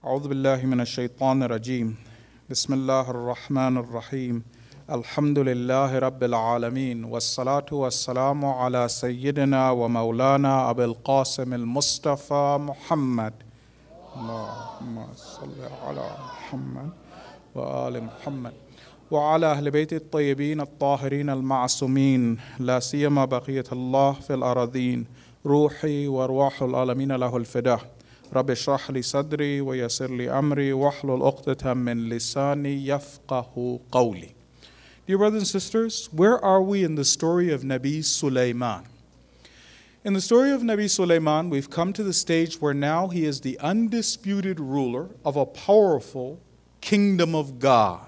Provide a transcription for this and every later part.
أعوذ بالله من الشيطان الرجيم بسم الله الرحمن الرحيم الحمد لله رب العالمين والصلاة والسلام على سيدنا ومولانا أبي القاسم المصطفى محمد اللهم صل على محمد وآل محمد وعلى أهل بيت الطيبين الطاهرين المعصومين لا سيما بقية الله في الأراضين روحي وأرواح العالمين له الفداء رب اشرح لي صدري ويسر لي أمري واحلل عقدة من لساني يفقه قولي. Dear brothers and sisters, where are we in the story of Nabi Sulaiman? In the story of Nabi Sulaiman, we've come to the stage where now he is the undisputed ruler of a powerful kingdom of God.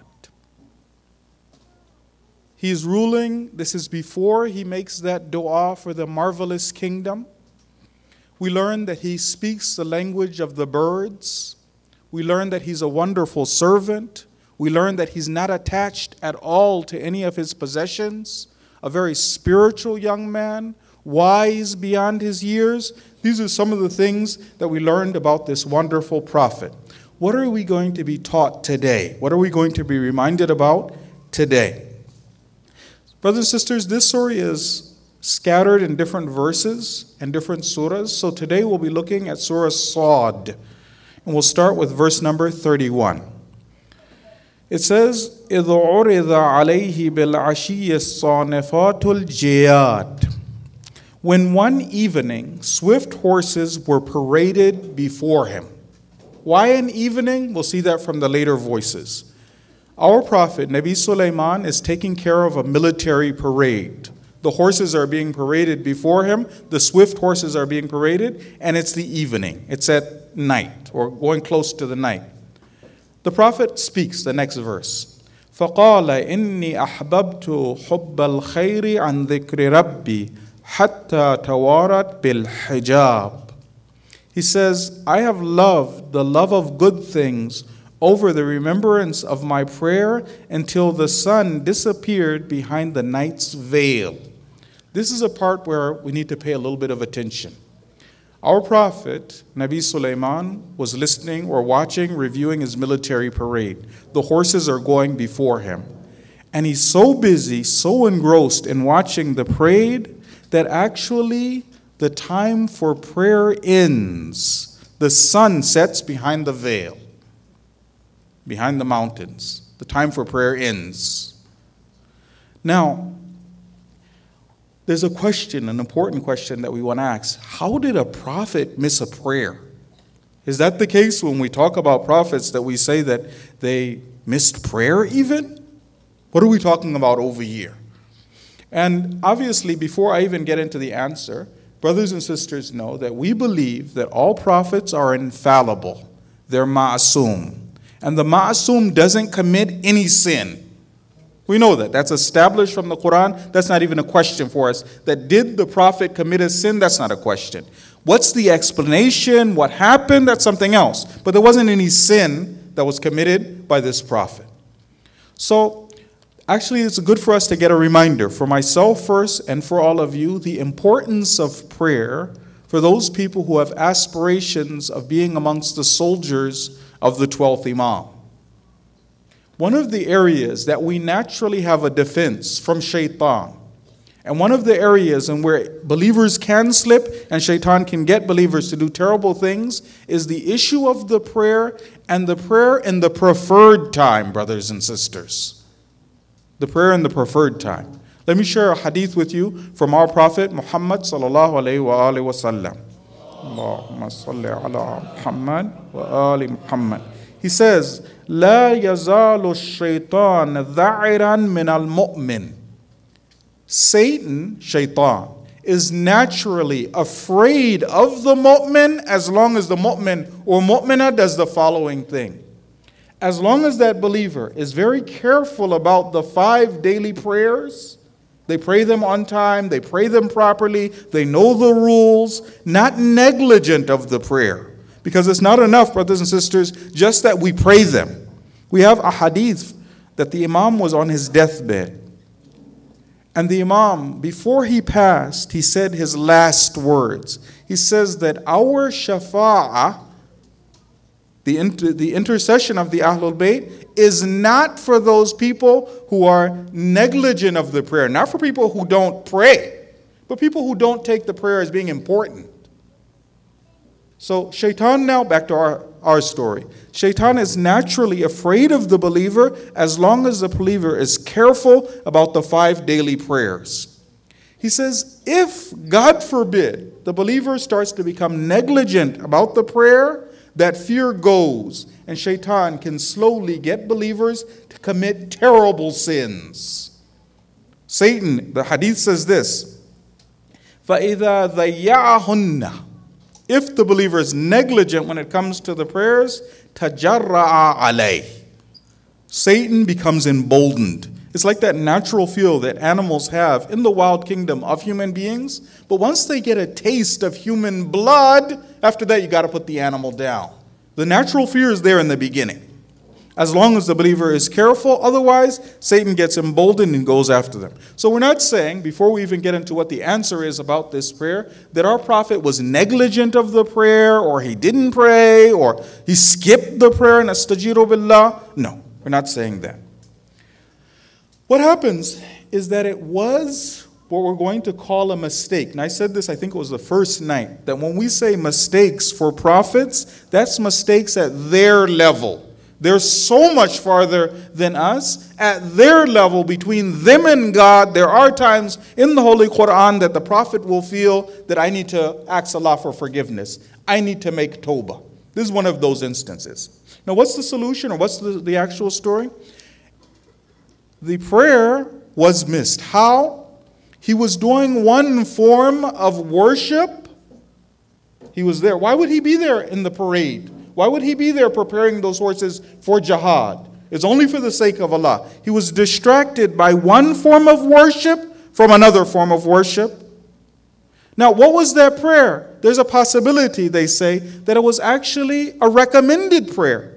He is ruling. This is before he makes that dua for the marvelous kingdom. We learn that he speaks the language of the birds. We learn that he's a wonderful servant. We learn that he's not attached at all to any of his possessions. A very spiritual young man, wise beyond his years. These are some of the things that we learned about this wonderful prophet. What are we going to be taught today? What are we going to be reminded about today? Brothers and sisters, this story is scattered in different verses and different surahs. So today we'll be looking at Surah Sad. And we'll start with verse number 31. It says, إِذْ عُرِضَ عَلَيْهِ بِالْعَشِيِّ الصَّانِفَاتُ الْجِيَادِ. When one evening, swift horses were paraded before him. Why an evening? We'll see that from the later voices. Our prophet, Nabi Sulaiman, is taking care of a military parade. The horses are being paraded before him. The swift horses are being paraded, and it's the evening. It's at night, or going close to the night. The prophet speaks, the next verse. فَقَالَ إِنِّي أَحْبَبْتُ حُبَّ الْخَيْرِ عَنْ ذِكْرِ رَبِّي حَتَّى تَوَارَتْ بِالْحِجَابِ. He says, I have loved the love of good things over the remembrance of my prayer until the sun disappeared behind the night's veil. This is a part where we need to pay a little bit of attention. Our prophet, Nabi Sulaiman, was listening or watching, reviewing his military parade. The horses are going before him. And he's so busy, so engrossed in watching the parade that actually the time for prayer ends. The sun sets behind the veil, behind the mountains. The time for prayer ends. Now, there's a question, an important question that we want to ask. How did a prophet miss a prayer? Is that the case when we talk about prophets that we say that they missed prayer even? What are we talking about over here? And obviously, before I even get into the answer, brothers and sisters know that we believe that all prophets are infallible. They're ma'asum. And the ma'asum doesn't commit any sin. We know that. That's established from the Quran. That's not even a question for us. That did the prophet commit a sin? That's not a question. What's the explanation? What happened? That's something else. But there wasn't any sin that was committed by this prophet. So, actually, it's good for us to get a reminder, for myself first and for all of you, the importance of prayer for those people who have aspirations of being amongst the soldiers of the 12th Imam. One of the areas that we naturally have a defense from shaitan, and one of the areas in where believers can slip and shaitan can get believers to do terrible things, is the issue of the prayer, and the prayer in the preferred time, brothers and sisters. The prayer in the preferred time. Let me share a hadith with you from our Prophet Muhammad sallallahu alayhi wa alihi wa sallam. Allahumma salli ala Muhammad wa ali Muhammad. He says, لا يزال الشيطان ذعرا من المؤمن. Satan, shaitan, is naturally afraid of the mu'min as long as the mu'min or mu'mina does the following thing. As long as that believer is very careful about the 5 daily prayers, they pray them on time, they pray them properly, they know the rules, not negligent of the prayer. Because it's not enough, brothers and sisters, just that we pray them. We have a hadith that the Imam was on his deathbed. And the Imam, before he passed, he said his last words. He says that our shafa'ah The intercession of the Ahlul Bayt is not for those people who are negligent of the prayer, not for people who don't pray, but people who don't take the prayer as being important. So Shaitan, now back to our story. Shaitan is naturally afraid of the believer as long as the believer is careful about the 5 daily prayers. He says, if, God forbid, the believer starts to become negligent about the prayer, that fear goes, and Shaitan can slowly get believers to commit terrible sins. Satan, the hadith says this, فَإِذَا ضَيَّعَهُنَّ, if the believer is negligent when it comes to the prayers, تَجَرَّعَ عَلَيْهِ, Satan becomes emboldened. It's like that natural feel that animals have in the wild kingdom of human beings. But once they get a taste of human blood, after that you got to put the animal down. The natural fear is there in the beginning, as long as the believer is careful. Otherwise, Satan gets emboldened and goes after them. So we're not saying, before we even get into what the answer is about this prayer, that our prophet was negligent of the prayer, or he didn't pray, or he skipped the prayer and astajiru billah. No, we're not saying that. What happens is that it was what we're going to call a mistake. And I said this, I think it was the first night, that when we say mistakes for prophets, that's mistakes at their level. They're so much farther than us. At their level, between them and God, there are times in the Holy Quran that the prophet will feel that I need to ask Allah for forgiveness. I need to make tawbah. This is one of those instances. Now, what's the solution, or what's the actual story? The prayer was missed. How? He was doing one form of worship. He was there. Why would he be there in the parade? Why would he be there preparing those horses for jihad? It's only for the sake of Allah. He was distracted by one form of worship from another form of worship. Now, what was that prayer? There's a possibility, they say, that it was actually a recommended prayer.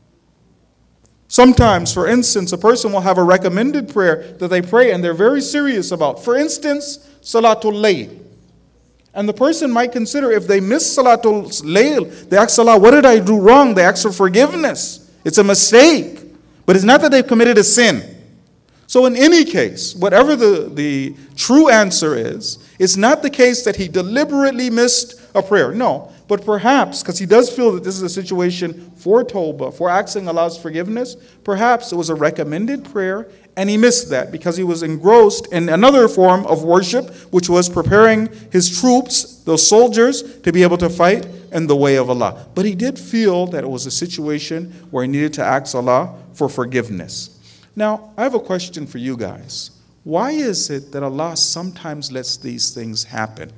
Sometimes, for instance, a person will have a recommended prayer that they pray and they're very serious about. For instance, Salatul Layl. And the person might consider, if they miss Salatul Layl, they ask Allah, what did I do wrong? They ask for forgiveness. It's a mistake. But it's not that they've committed a sin. So in any case, whatever the true answer is, it's not the case that he deliberately missed a prayer. No. But perhaps, because he does feel that this is a situation for tawbah, for asking Allah's forgiveness, perhaps it was a recommended prayer, and he missed that because he was engrossed in another form of worship, which was preparing his troops, those soldiers, to be able to fight in the way of Allah. But he did feel that it was a situation where he needed to ask Allah for forgiveness. Now, I have a question for you guys. Why is it that Allah sometimes lets these things happen?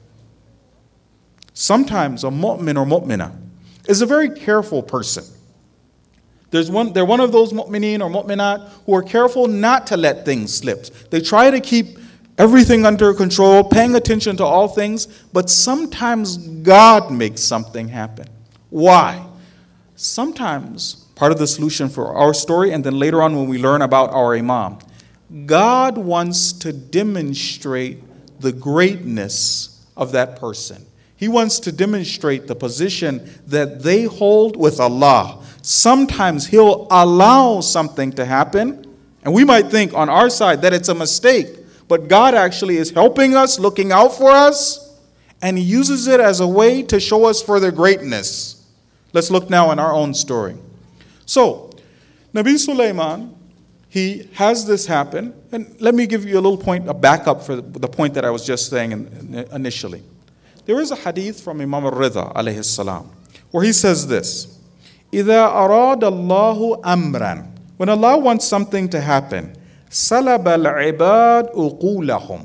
Sometimes a mu'min or mu'minah is a very careful person. They're one of those mu'mineen or mu'minat who are careful not to let things slip. They try to keep everything under control, paying attention to all things, but sometimes God makes something happen. Why? Sometimes, part of the solution for our story, and then later on when we learn about our Imam, God wants to demonstrate the greatness of that person. He wants to demonstrate the position that they hold with Allah. Sometimes He'll allow something to happen, and we might think on our side that it's a mistake, but God actually is helping us, looking out for us, and He uses it as a way to show us further greatness. Let's look now in our own story. So, Nabi Sulaiman, he has this happen, and let me give you a little point, a backup for the point that I was just saying initially. There is a hadith from Imam al-Ridha alayhi salam where he says this: إِذَا أَرَادَ اللَّهُ أَمْرًا, when Allah wants something to happen, سَلَبَ الْعِبَادُ أُقُولَهُمْ,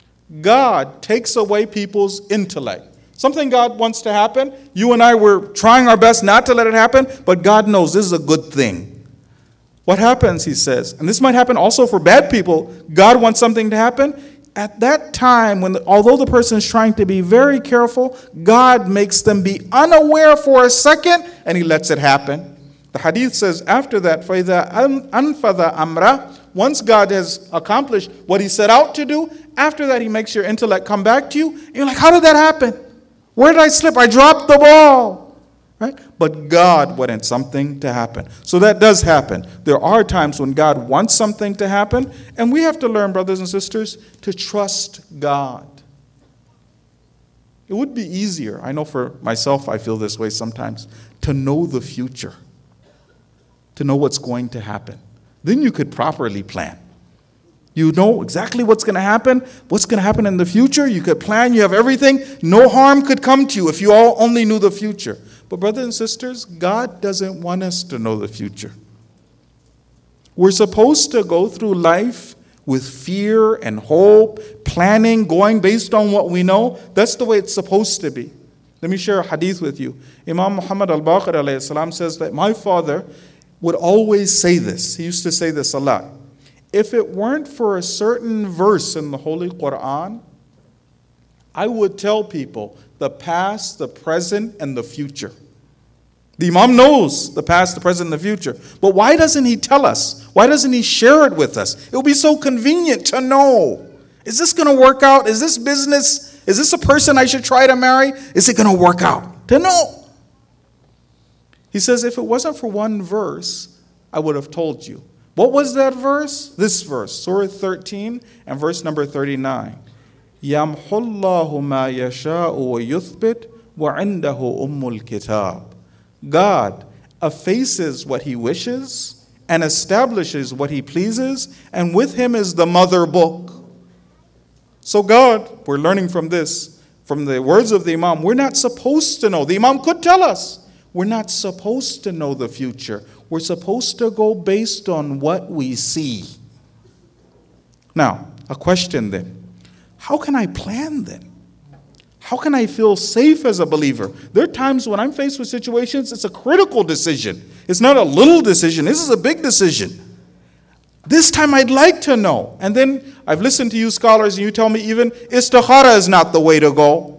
God takes away people's intellect. Something God wants to happen, you and I were trying our best not to let it happen, but God knows this is a good thing. What happens, he says, and this might happen also for bad people, God wants something to happen. At that time, although the person is trying to be very careful, God makes them be unaware for a second, and He lets it happen. The hadith says after that, فَإِذَا أَنْفَذَ أَمْرَهُ, once God has accomplished what He set out to do, after that He makes your intellect come back to you, and you're like, how did that happen? Where did I slip? I dropped the ball. Right? But God wanted something to happen. So that does happen. There are times when God wants something to happen, and we have to learn, brothers and sisters, to trust God. It would be easier, I know for myself I feel this way sometimes, to know the future, to know what's going to happen. Then you could properly plan. You know exactly what's going to happen in the future. You could plan, you have everything. No harm could come to you if you all only knew the future. But brothers and sisters, God doesn't want us to know the future. We're supposed to go through life with fear and hope, planning, going based on what we know. That's the way it's supposed to be. Let me share a hadith with you. Imam Muhammad al-Baqir alayhi salam says that my father would always say this. He used to say this a lot. If it weren't for a certain verse in the Holy Quran, I would tell people the past, the present, and the future. The Imam knows the past, the present, and the future. But why doesn't he tell us? Why doesn't he share it with us? It would be so convenient to know. Is this going to work out? Is this business? Is this a person I should try to marry? Is it going to work out? To know. He says, if it wasn't for one verse, I would have told you. What was that verse? This verse, Surah 13 and verse number 39. يَمْحُ اللَّهُ مَا يَشَاءُ وَيُثْبِتُ وَعِنْدَهُ أُمُّ الْكِتَابِ. God effaces what he wishes and establishes what he pleases, and with him is the mother book. So God, we're learning from this, from the words of the Imam, we're not supposed to know. The Imam could tell us. We're not supposed to know the future. We're supposed to go based on what we see. Now, a question then. How can I plan then? How can I feel safe as a believer? There are times when I'm faced with situations, it's a critical decision. It's not a little decision. This is a big decision. This time I'd like to know. And then I've listened to you scholars and you tell me even istikhara is not the way to go.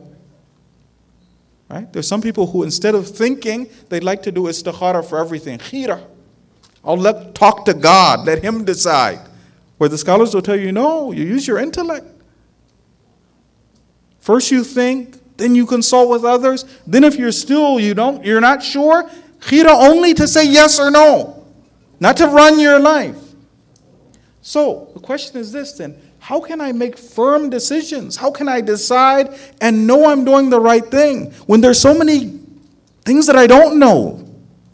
Right? There's some people who instead of thinking, they'd like to do istikhara for everything. Khira. Talk to God. Let him decide. Where the scholars will tell you, no, you use your intellect. First you think, then you consult with others. Then if you're not sure, khira only to say yes or no. Not to run your life. So the question is this then. How can I make firm decisions? How can I decide and know I'm doing the right thing when there's so many things that I don't know?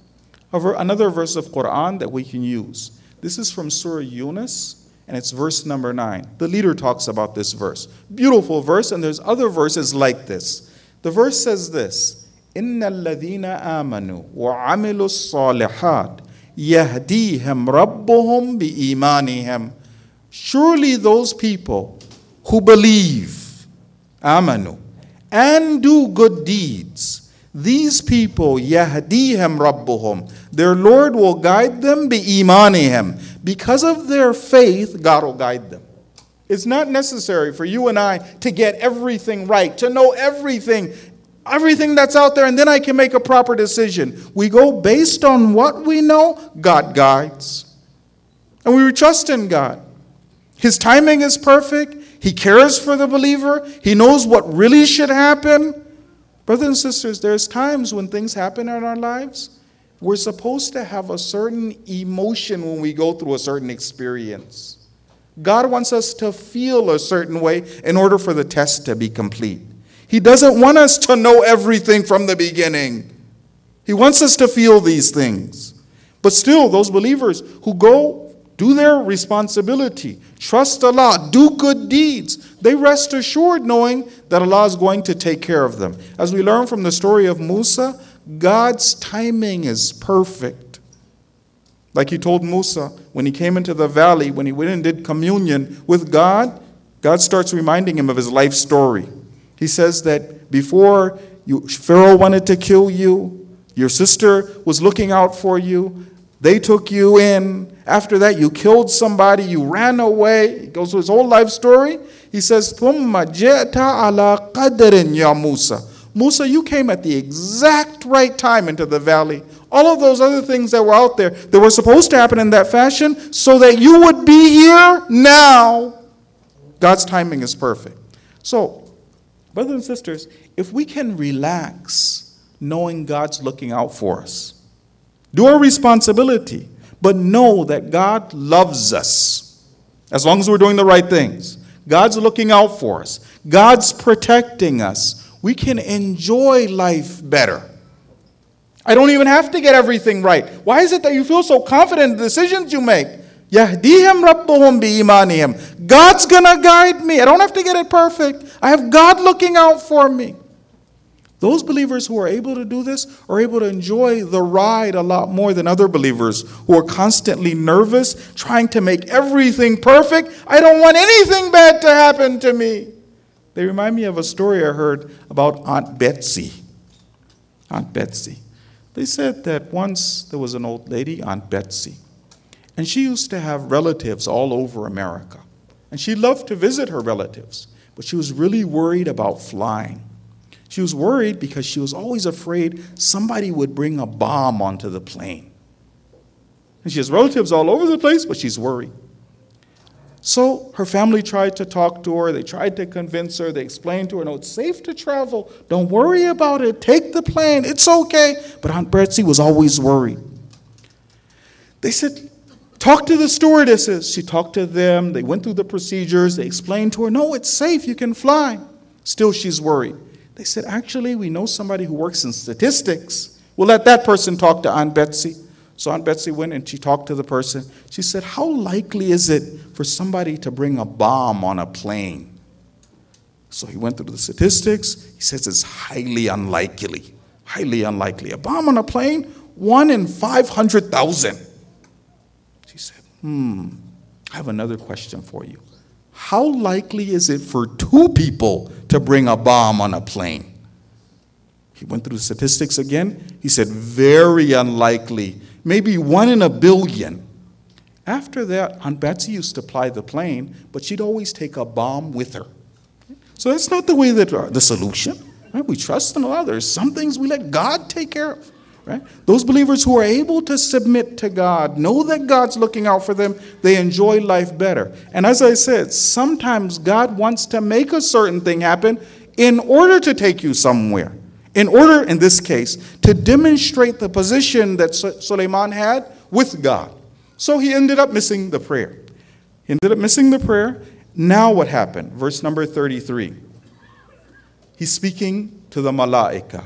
Another verse of Quran that we can use. This is from Surah Yunus, and it's verse number 9. The leader talks about this verse. Beautiful verse, and there's other verses like this. The verse says this, إِنَّ الَّذِينَ آمَنُوا وَعَمِلُوا الصَّالِحَاتِ يَهْدِيهِمْ رَبُّهُمْ بِإِيمَانِهِمْ. Surely those people who believe, amanu, and do good deeds, these people, yahdihim rabbuhum, their Lord will guide them bi-imanihim. Because of their faith, God will guide them. It's not necessary for you and I to get everything right, to know everything that's out there, and then I can make a proper decision. We go based on what we know, God guides. And we trust in God. His timing is perfect. He cares for the believer. He knows what really should happen. Brothers and sisters, there's times when things happen in our lives. We're supposed to have a certain emotion when we go through a certain experience. God wants us to feel a certain way in order for the test to be complete. He doesn't want us to know everything from the beginning. He wants us to feel these things. But still, those believers who go do their responsibility, trust Allah, do good deeds, they rest assured knowing that Allah is going to take care of them. As we learn from the story of Musa, God's timing is perfect. Like he told Musa when he came into the valley, when he went and did communion with God, God starts reminding him of his life story. He says that before Pharaoh wanted to kill you, your sister was looking out for you, they took you in. After that, you killed somebody, you ran away. He goes through his whole life story. He says, ثُمَّ جِئْتَ عَلَىٰ قَدْرٍ يَا Musa. Musa, you came at the exact right time into the valley. All of those other things that were out there, that were supposed to happen in that fashion, so that you would be here now. God's timing is perfect. So, brothers and sisters, if we can relax, knowing God's looking out for us. Do our responsibility, but know that God loves us as long as we're doing the right things. God's looking out for us. God's protecting us. We can enjoy life better. I don't even have to get everything right. Why is it that you feel so confident in the decisions you make? Yahdihim rabbuhum biimanihim. God's gonna guide me. I don't have to get it perfect. I have God looking out for me. Those believers who are able to do this are able to enjoy the ride a lot more than other believers who are constantly nervous, trying to make everything perfect. I don't want anything bad to happen to me. They remind me of a story I heard about Aunt Betsy. Aunt Betsy. They said that once there was an old lady, Aunt Betsy, and she used to have relatives all over America. And she loved to visit her relatives, but she was really worried about flying. She was worried because she was always afraid somebody would bring a bomb onto the plane. And she has relatives all over the place, but she's worried. So her family tried to talk to her. They tried to convince her. They explained to her, no, it's safe to travel. Don't worry about it. Take the plane. It's okay. But Aunt Betsy was always worried. They said, talk to the stewardesses. She talked to them. They went through the procedures. They explained to her, no, it's safe. You can fly. Still, she's worried. They said, actually, we know somebody who works in statistics. We'll let that person talk to Aunt Betsy. So Aunt Betsy went and she talked to the person. She said, how likely is it for somebody to bring a bomb on a plane? So he went through the statistics. He says it's highly unlikely. Highly unlikely. A bomb on a plane? 1 in 500,000. She said, I have another question for you. How likely is it for 2 people to bring a bomb on a plane? He went through the statistics again. He said, very unlikely. Maybe 1 in a billion. After that, Aunt Betsy used to fly the plane, but she'd always take a bomb with her. So that's not the way that the solution. Right? We trust in Allah. There's some things we let God take care of. Right? Those believers who are able to submit to God, know that God's looking out for them, they enjoy life better. And as I said, sometimes God wants to make a certain thing happen in order to take you somewhere. In order, in this case, to demonstrate the position that Sulaiman had with God. So he ended up missing the prayer. He ended up missing the prayer. Now what happened? Verse number 33. He's speaking to the malaika.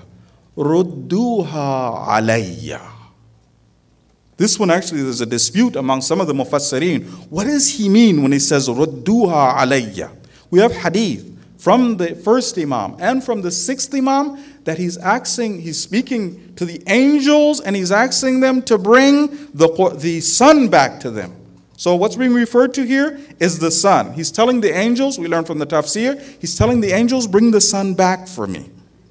Rudduha alayya. This one actually, there's a dispute among some of the mufassirin. What does he mean when he says Rudduha alayya? We have hadith from the first imam and from the 6th imam that he's speaking to the angels and he's asking them to bring the sun back to them. So what's being referred to here is the sun. He's telling the angels, we learn from the tafsir, he's telling the angels, bring the sun back for me.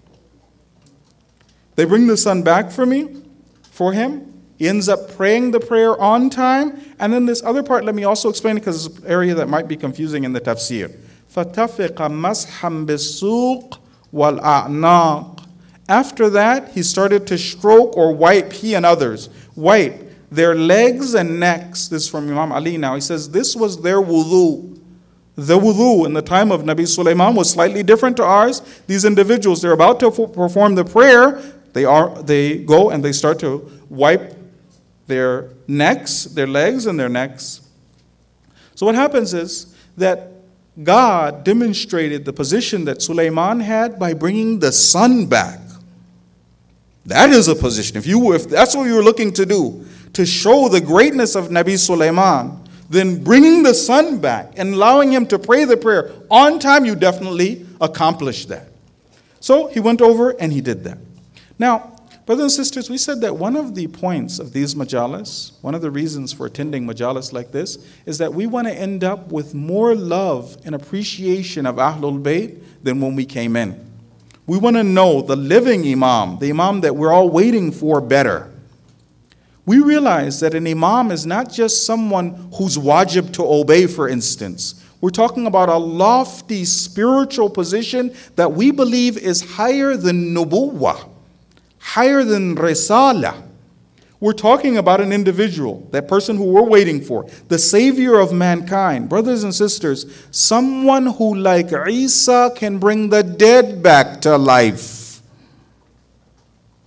They bring the sun back for him. He ends up praying the prayer on time. And then this other part, let me also explain it because it's an area that might be confusing in the tafsir. فَتَفِقَ مَسْحًا بِالسُّوقِ وَالْأَعْنَاقِ. After that, he started to stroke or wipe, he and others, wipe their legs and necks. This is from Imam Ali now. He says this was their wudu. The wudu in the time of Nabi Sulaiman was slightly different to ours. These individuals, they're about to perform the prayer. They go and they start to wipe their necks, their legs and their necks. So what happens is that God demonstrated the position that Sulaiman had by bringing the sun back. That is a position. If that's what you were looking to do, to show the greatness of Nabi Sulaiman, then bringing the sun back and allowing him to pray the prayer on time, you definitely accomplished that. So he went over and he did that. Now, brothers and sisters, we said that one of the points of these majalis, one of the reasons for attending majalis like this, is that we want to end up with more love and appreciation of Ahlul Bayt than when we came in. We want to know the living Imam, the Imam that we're all waiting for better. We realize that an Imam is not just someone who's wajib to obey, for instance. We're talking about a lofty spiritual position that we believe is higher than nubuwwah, higher than risala. We're talking about an individual, that person who we're waiting for, the savior of mankind. Brothers and sisters, someone who, like Isa, can bring the dead back to life.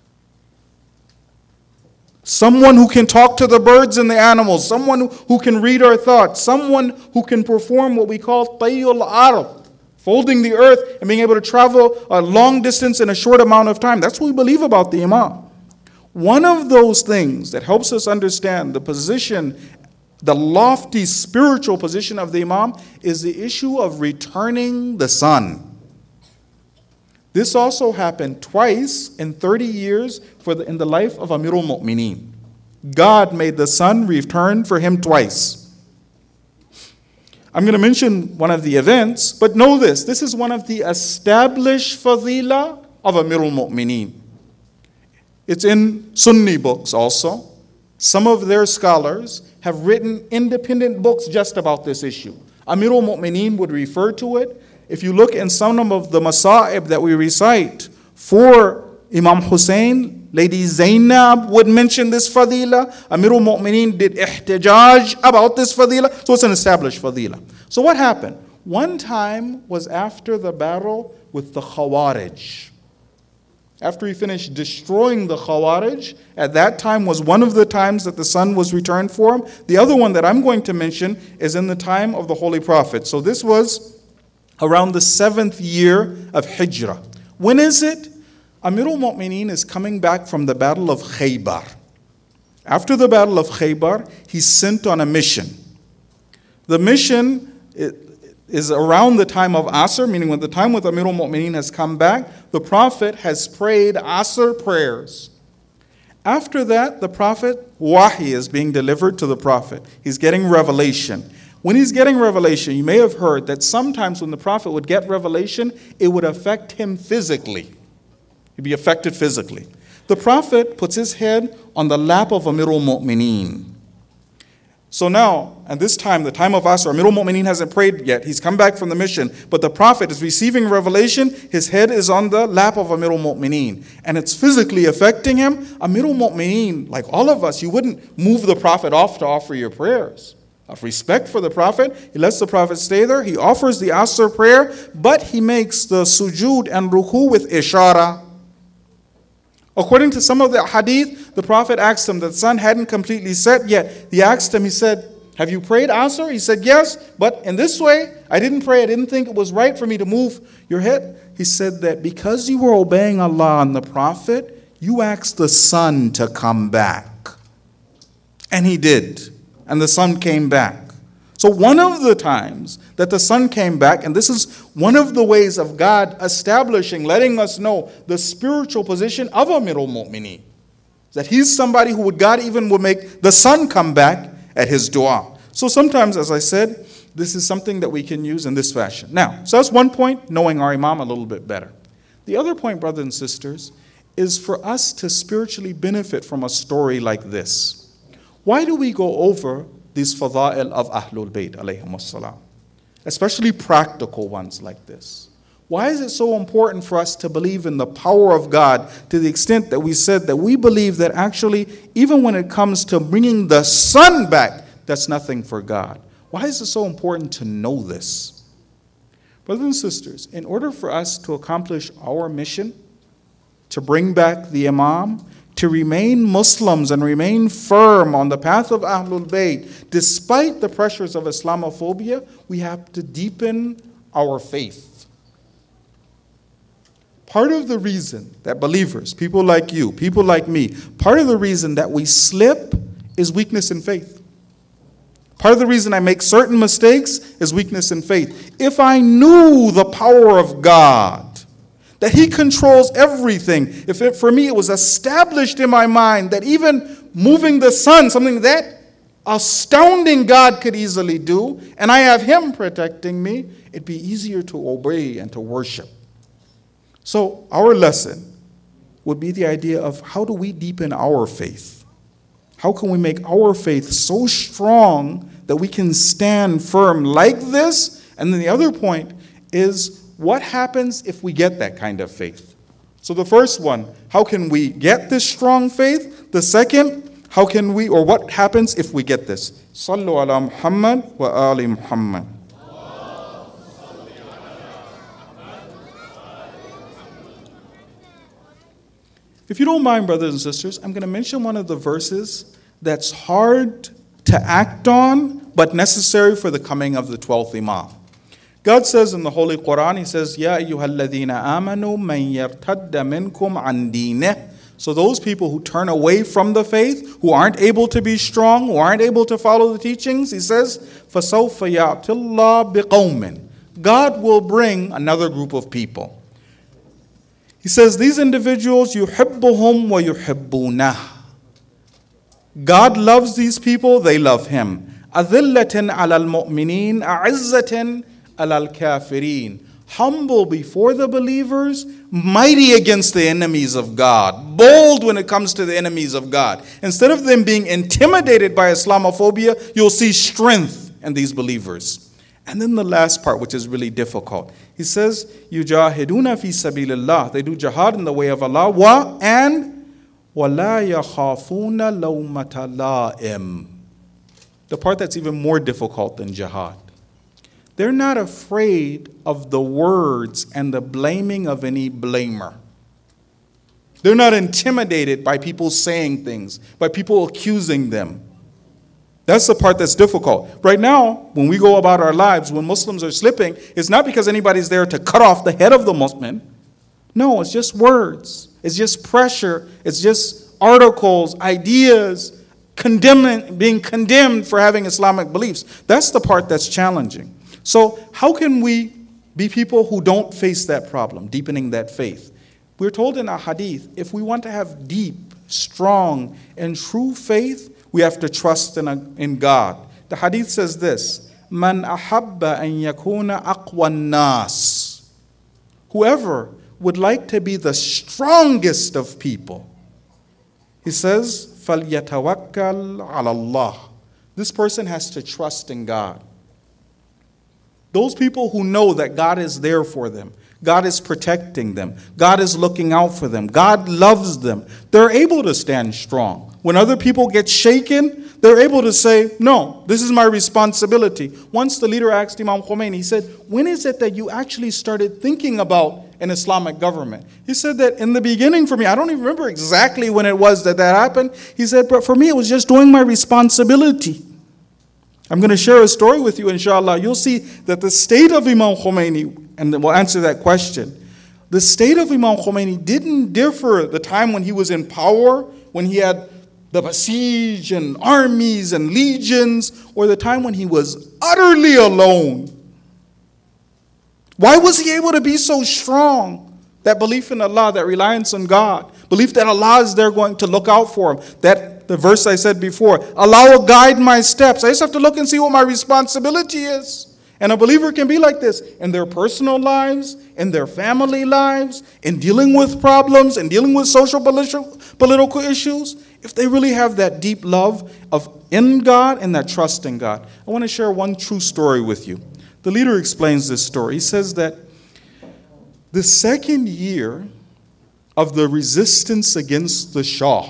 someone who can talk to the birds and the animals, someone who can read our thoughts, someone who can perform what we call tayyul ard, folding the earth and being able to travel a long distance in a short amount of time. That's what we believe about the Imam. One of those things that helps us understand the position, the lofty spiritual position of the Imam, is the issue of returning the sun. This also happened twice in 30 years in the life of Amirul Mu'mineen. God made the sun return for him twice. I'm going to mention one of the events, but know this. This is one of the established fadila of Amirul Mu'mineen. It's in Sunni books also. Some of their scholars have written independent books just about this issue. Amirul Mu'mineen would refer to it. If you look in some of the masa'ib that we recite for Imam Hussein, Lady Zainab would mention this fadila. Amirul Mu'mineen did ihtijaj about this fadila. So it's an established fadila. So what happened? One time was after the battle with the Khawarij. After he finished destroying the Khawarij, at that time was one of the times that the sun was returned for him. The other one that I'm going to mention is in the time of the Holy Prophet. So this was around the 7th year of Hijrah. When is it? Amirul Mu'mineen is coming back from the Battle of Khaybar. After the Battle of Khaybar, he's sent on a mission. The mission is around the time of Asr, meaning when the time with Amirul Mu'mineen has come back, the Prophet has prayed Asr prayers. After that, the Prophet, wahi is being delivered to the Prophet. He's getting revelation. When he's getting revelation, you may have heard that sometimes when the Prophet would get revelation, it would affect him physically. He'd be affected physically. The Prophet puts his head on the lap of Amirul Mu'mineen. So now, at this time, the time of Asr, Amirul Mu'mineen hasn't prayed yet. He's come back from the mission. But the Prophet is receiving revelation. His head is on the lap of Amirul Mu'mineen. And it's physically affecting him. Amirul Mu'mineen, like all of us, you wouldn't move the Prophet off to offer your prayers. Of respect for the Prophet, he lets the Prophet stay there. He offers the Asr prayer, but he makes the sujood and ruku with ishara. According to some of the hadith, the Prophet asked him, the sun hadn't completely set yet. He asked him, he said, have you prayed Asr? He said, yes, but in this way, I didn't pray. I didn't think it was right for me to move your head. He said that because you were obeying Allah and the Prophet, you asked the sun to come back. And he did. And the sun came back. So one of the times that the sun came back, and this is one of the ways of God establishing, letting us know the spiritual position of Amirul Mu'mineen, that he's somebody who God even would make the sun come back at his dua. So sometimes, as I said, this is something that we can use in this fashion. Now, so that's one point, knowing our Imam a little bit better. The other point, brothers and sisters, is for us to spiritually benefit from a story like this. Why do we go over these fada'il of Ahlul Bayt alayhim as-salam, especially practical ones like this? Why is it so important for us to believe in the power of God to the extent that we said that we believe that actually, even when it comes to bringing the sun back, that's nothing for God? Why is it so important to know this? Brothers and sisters, in order for us to accomplish our mission, to bring back the Imam, to remain Muslims and remain firm on the path of Ahlul Bayt, despite the pressures of Islamophobia, we have to deepen our faith. Part of the reason that believers, people like you, people like me, part of the reason that we slip is weakness in faith. Part of the reason I make certain mistakes is weakness in faith. If I knew the power of God, that He controls everything. For me it was established in my mind that even moving the sun, something that astounding God could easily do, and I have Him protecting me, it'd be easier to obey and to worship. So our lesson would be the idea of how do we deepen our faith? How can we make our faith so strong that we can stand firm like this? And then the other point is, what happens if we get that kind of faith? So the first one, how can we get this strong faith? The second, how can we, or what happens if we get this? Sallu ala Muhammad wa ali Muhammad. If you don't mind, brothers and sisters, I'm going to mention one of the verses that's hard to act on, but necessary for the coming of the 12th Imam. God says in the Holy Quran, He says, Ya ayyuhalladhina amanu man yartadda minkum an dineh. So those people who turn away from the faith, who aren't able to be strong, who aren't able to follow the teachings, He says, فَسَوْفَ يَأْتِ اللَّهُ بِقَوْمٍ. God will bring another group of people. He says, these individuals, يُحِبُّهُمْ وَيُحِبُّونَهُ. God loves these people, they love Him. أَذِلَّةٍ عَلَى الْمُؤْمِنِينَ أَعِزَّةٍ عَلَى الْكَافِرِينَ. Humble before the believers, mighty against the enemies of God, bold when it comes to the enemies of God. Instead of them being intimidated by Islamophobia, you'll see strength in these believers. And then the last part, which is really difficult. He says, يُجَاهِدُونَ فِي سَبِيلِ اللَّهِ. They do jihad in the way of Allah. And وَلَا يَخَافُونَ لَوْمَةَ لَائِمٍ. The part that's even more difficult than jihad. They're not afraid of the words and the blaming of any blamer. They're not intimidated by people saying things, by people accusing them. That's the part that's difficult. Right now, when we go about our lives, when Muslims are slipping, it's not because anybody's there to cut off the head of the Muslim. No, it's just words. It's just pressure. It's just articles, ideas, being condemned for having Islamic beliefs. That's the part that's challenging. So how can we be people who don't face that problem, deepening that faith? We're told in a hadith, if we want to have deep, strong, and true faith, we have to trust in God. The hadith says this, Man ahabba an yakuna aqwa nas. Whoever would like to be the strongest of people, he says, فَلْيَتَوَكَّلْ عَلَى اللَّهِ. This person has to trust in God. Those people who know that God is there for them, God is protecting them, God is looking out for them, God loves them, they're able to stand strong. When other people get shaken, they're able to say, no, this is my responsibility. Once the leader asked Imam Khomeini, he said, when is it that you actually started thinking about an Islamic government? He said that in the beginning for me, I don't even remember exactly when it was that happened. He said, but for me, it was just doing my responsibility. I'm going to share a story with you, inshallah. You'll see that the state of Imam Khomeini, and we'll answer that question, the state of Imam Khomeini didn't differ the time when he was in power, when he had the besiege and armies and legions, or the time when he was utterly alone. Why was he able to be so strong? That belief in Allah, that reliance on God, belief that Allah is there going to look out for him, that the verse I said before, Allah will guide my steps. I just have to look and see what my responsibility is. And a believer can be like this in their personal lives, in their family lives, in dealing with problems, in dealing with social political issues. If they really have that deep love in God and that trust in God. I want to share one true story with you. The leader explains this story. He says that the second year of the resistance against the Shah.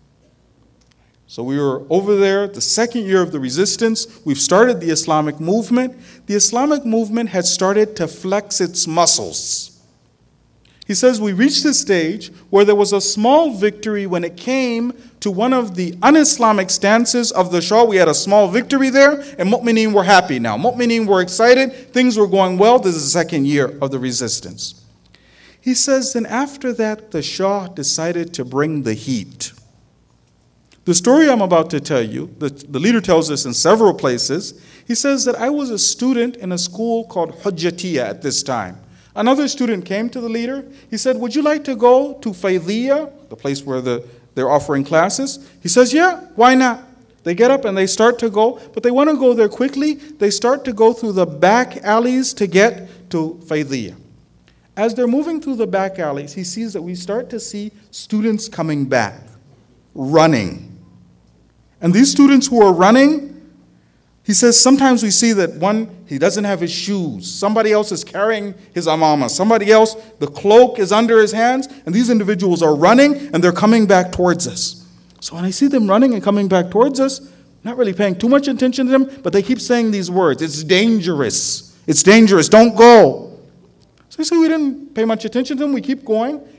So we were over there, the second year of the resistance. We've started the Islamic movement. The Islamic movement had started to flex its muscles. He says we reached a stage where there was a small victory when it came to one of the un-Islamic stances of the Shah. We had a small victory there, and Mu'mineen were happy now. Mu'mineen were excited. Things were going well. This is the second year of the resistance. He says, then after that, the Shah decided to bring the heat. The story I'm about to tell you, the leader tells us in several places. He says that I was a student in a school called Hujjatiyya at this time. Another student came to the leader. He said, would you like to go to Faydiyya, the place where they're offering classes? He says, yeah, why not? They get up and they start to go, but they want to go there quickly. They start to go through the back alleys to get to Faydiyya. As they're moving through the back alleys, he sees that we start to see students coming back, running. And these students who are running, he says sometimes we see that one, he doesn't have his shoes. Somebody else is carrying his amama. Somebody else, the cloak is under his hands. And these individuals are running and they're coming back towards us. So when I see them running and coming back towards us, not really paying too much attention to them, but they keep saying these words. It's dangerous. It's dangerous. Don't go. So we didn't pay much attention to them. We keep going.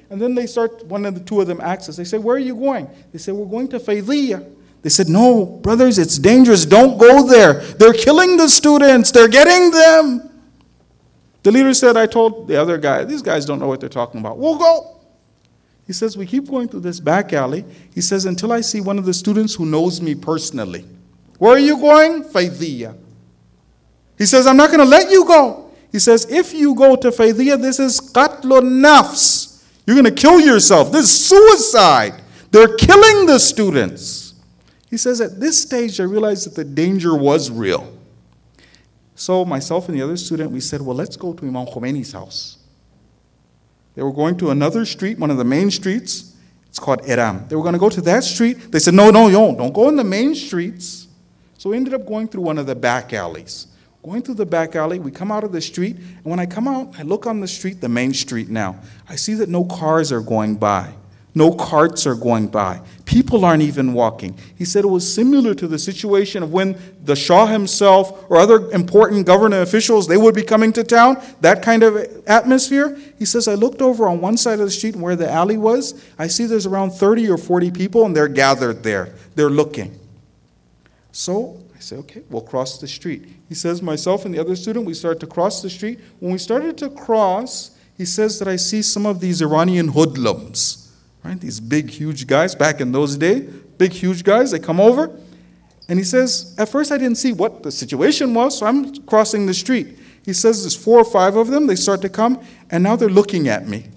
And then one of the two of them asks us, they say, where are you going? They say, we're going to Faydiyya. They said, no, brothers, it's dangerous. Don't go there. They're killing the students. They're getting them. The leader said, I told the other guy, these guys don't know what they're talking about. We'll go. He says, we keep going through this back alley. He says, until I see one of the students who knows me personally. Where are you going? Faydiyya. He says, I'm not going to let you go. He says, if you go to Faydiyya, this is qatlun nafs. You're going to kill yourself. This is suicide. They're killing the students. He says, at this stage, I realized that the danger was real. So myself and the other student, we said, well, let's go to Imam Khomeini's house. They were going to another street, one of the main streets. It's called Iram. They were going to go to that street. They said, no, don't go in the main streets. So we ended up going through one of the back alleys. Going through the back alley, we come out of the street, and when I come out, I look on the street, the main street now. I see that no cars are going by. No carts are going by. People aren't even walking. He said it was similar to the situation of when the Shah himself or other important government officials, they would be coming to town, that kind of atmosphere. He says, I looked over on one side of the street where the alley was. I see there's around 30 or 40 people, and they're gathered there. They're looking. So I say, okay, we'll cross the street. He says, myself and the other student, we started to cross the street. When we started to cross, he says that I see some of these Iranian hoodlums. Right? These big, huge guys, back in those days, big, huge guys, they come over. And he says, at first I didn't see what the situation was, so I'm crossing the street. He says there's 4 or 5 of them, they start to come, and now they're looking at me.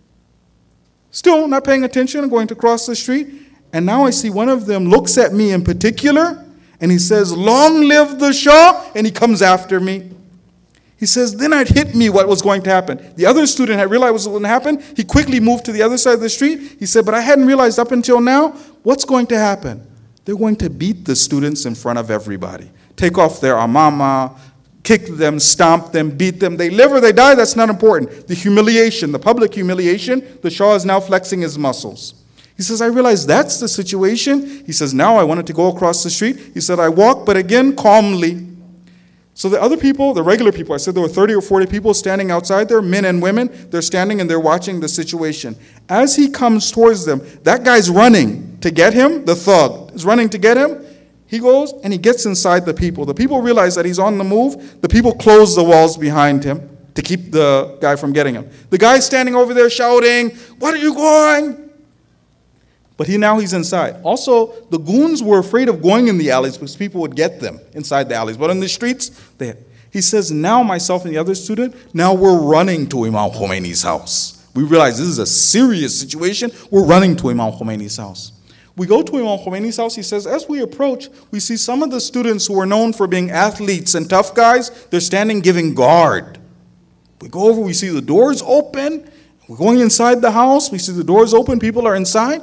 Still not paying attention, I'm going to cross the street, and now I see one of them looks at me in particular, and he says, long live the Shah, and he comes after me. He says, then it hit me what was going to happen. The other student had realized what was going to happen. He quickly moved to the other side of the street. He said, but I hadn't realized up until now, what's going to happen? They're going to beat the students in front of everybody. Take off their amama, kick them, stomp them, beat them. They live or they die, that's not important. The humiliation, the public humiliation, the Shah is now flexing his muscles. He says, I realized that's the situation. He says, now I wanted to go across the street. He said, I walk, but again, calmly. So the other people, the regular people, I said there were 30 or 40 people standing outside there, men and women. They're standing and they're watching the situation. As he comes towards them, that guy's running to get him. The thug is running to get him. He goes and he gets inside the people. The people realize that he's on the move. The people close the walls behind him to keep the guy from getting him. The guy's standing over there shouting, what are you going? But he's inside. Also, the goons were afraid of going in the alleys because people would get them inside the alleys. But in the streets, he says, now myself and the other student, now we're running to Imam Khomeini's house. We realize this is a serious situation. We're running to Imam Khomeini's house. We go to Imam Khomeini's house. He says, as we approach, we see some of the students who are known for being athletes and tough guys. They're standing giving guard. We go over, we see the doors open. We're going inside the house. We see the doors open. People are inside.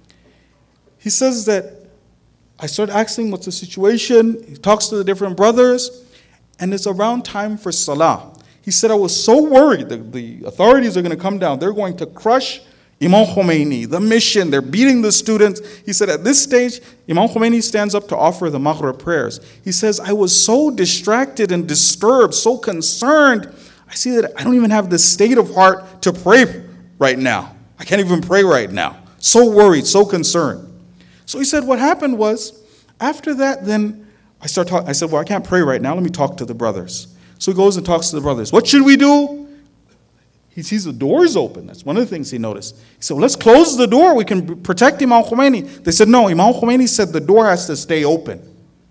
He says that I start asking what's the situation. He talks to the different brothers, and it's around time for Salah. He said, I was so worried that the authorities are going to come down. They're going to crush Imam Khomeini, the mission. They're beating the students. He said, at this stage, Imam Khomeini stands up to offer the Maghrib prayers. He says, I was so distracted and disturbed, so concerned. I see that I don't even have the state of heart to pray right now. I can't even pray right now. So worried, so concerned. So he said what happened was, after that, then I said, well, I can't pray right now. Let me talk to the brothers. So he goes and talks to the brothers. What should we do? He sees the doors open. That's one of the things he noticed. He said, well, let's close the door. We can protect Imam Khomeini. They said, no, Imam Khomeini said the door has to stay open.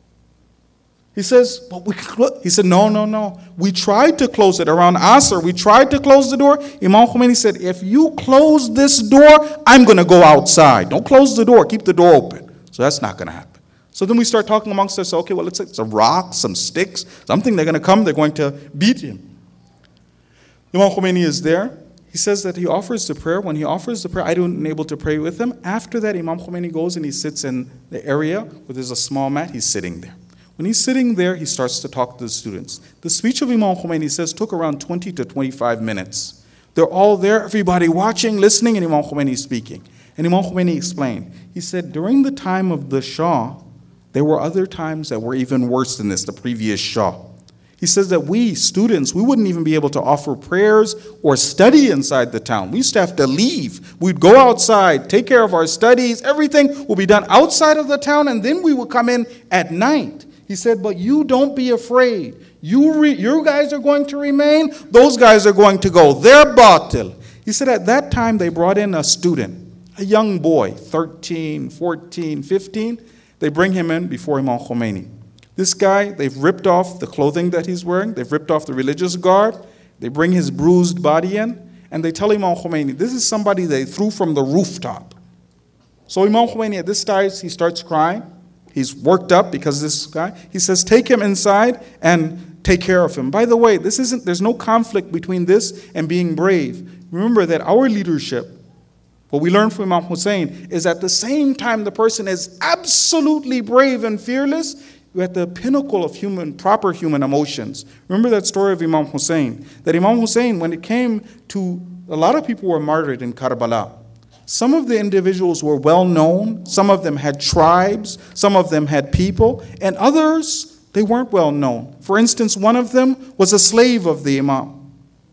He says, well, he said, no. We tried to close it around Asr. We tried to close the door. Imam Khomeini said, if you close this door, I'm going to go outside. Don't close the door. Keep the door open. So that's not going to happen. So then we start talking amongst ourselves. Okay, well, let's say it's a rock, some sticks, something. They're going to come. They're going to beat him. Imam Khomeini is there. He says that he offers the prayer. When he offers the prayer, I wasn't able to pray with him. After that, Imam Khomeini goes and he sits in the area where there's a small mat. He's sitting there. When he's sitting there, he starts to talk to the students. The speech of Imam Khomeini says took around 20 to 25 minutes. They're all there, everybody watching, listening, and Imam Khomeini speaking. And Imam Khomeini explained. He said, during the time of the Shah, there were other times that were even worse than this, the previous Shah. He says that we, students, we wouldn't even be able to offer prayers or study inside the town. We used to have to leave. We'd go outside, take care of our studies. Everything will be done outside of the town, and then we will come in at night. He said, but you don't be afraid. You guys are going to remain. Those guys are going to go. They're batil. He said at that time they brought in a student, a young boy, 13, 14, 15. They bring him in before Imam Khomeini. This guy, they've ripped off the clothing that he's wearing. They've ripped off the religious garb. They bring his bruised body in, and they tell Imam Khomeini, this is somebody they threw from the rooftop. So Imam Khomeini at this time, he starts crying. He's worked up because this guy, he says, take him inside and take care of him. By the way, there's no conflict between this and being brave. Remember that our leadership, what we learn from Imam Hussein, is at the same time the person is absolutely brave and fearless, you're at the pinnacle of proper human emotions. Remember that story of Imam Hussein, that Imam Hussein, when it came to, a lot of people were martyred in Karbala. Some of the individuals were well known, some of them had tribes, some of them had people, and others, they weren't well known. For instance, one of them was a slave of the Imam,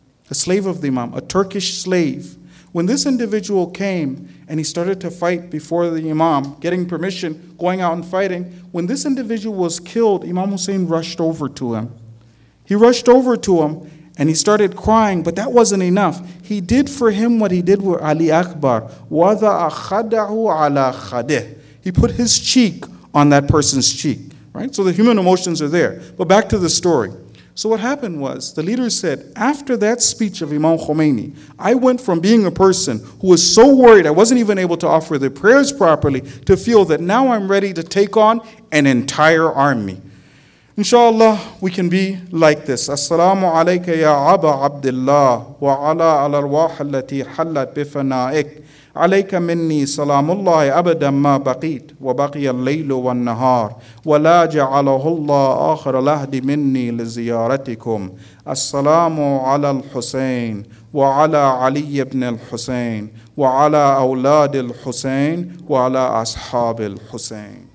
a Turkish slave. When this individual came and he started to fight before the Imam, getting permission, going out and fighting, when this individual was killed, Imam Hussein rushed over to him. He rushed over to him and he started crying, but that wasn't enough. He did for him what he did with Ali Akbar. وَضَعَ خَدَهُ عَلَى خَدِهِ. He put his cheek on that person's cheek. Right? So the human emotions are there. But back to the story. So what happened was, the leader said, after that speech of Imam Khomeini, I went from being a person who was so worried I wasn't even able to offer the prayers properly to feel that now I'm ready to take on an entire army. Inshallah, we can be like this. Assalamu alayka ya Aba Abdullah wa ala al-arwah allati hallat bifana'ik. عليك مني سلام الله أبدا ما بقيت وبقي الليل والنهار ولا جعله الله آخر العهد مني لزيارتكم السلام على الحسين وعلى علي بن الحسين وعلى أولاد الحسين وعلى أصحاب الحسين.